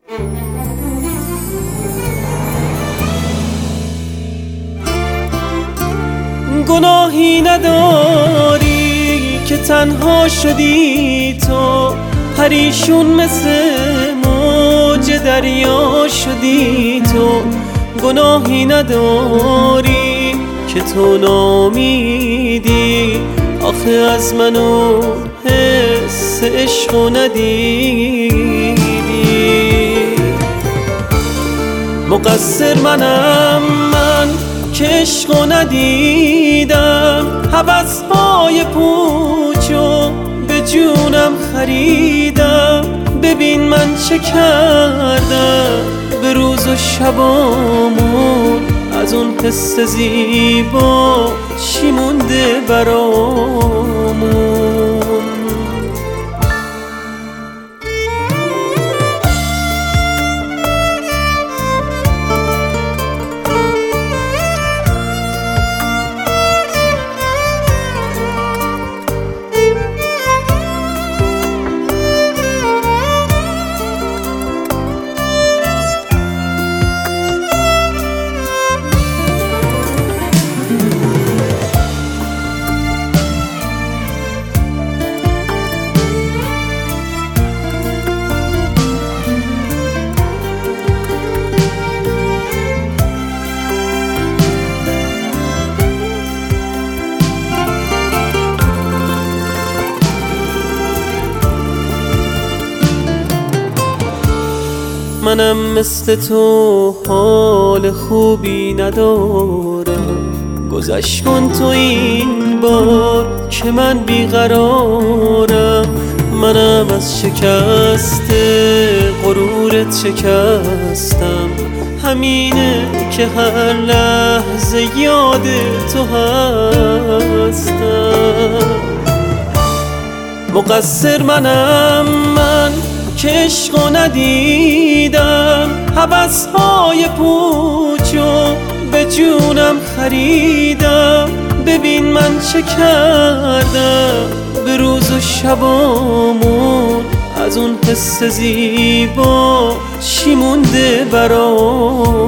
گناهی نداری که تنها شدی تو، پریشون مثل موج دریا شدی تو. گناهی نداری که تو نامیدی، آخه از منو حس عشقو ندیدی. مقصر منم من که عشقو ندیدم، هوس‌های پوچو به جونم خریدم. ببین من چه کردم به روز و شبامون، از اون حس زیبا چی مونده برامون. منم مثل تو حال خوبی ندارم، گذشت کن تو این بار که من بیقرارم. منم از شکست غرورت شکستم، همینه که هر لحظه یاد تو هستم. مقصر منم من که عشقو ندیدم، هوس‌های پوچو به جونم خریدم. ببین من چه کردم به روز و شبامون، از اون حس زیبا چی مونده برام.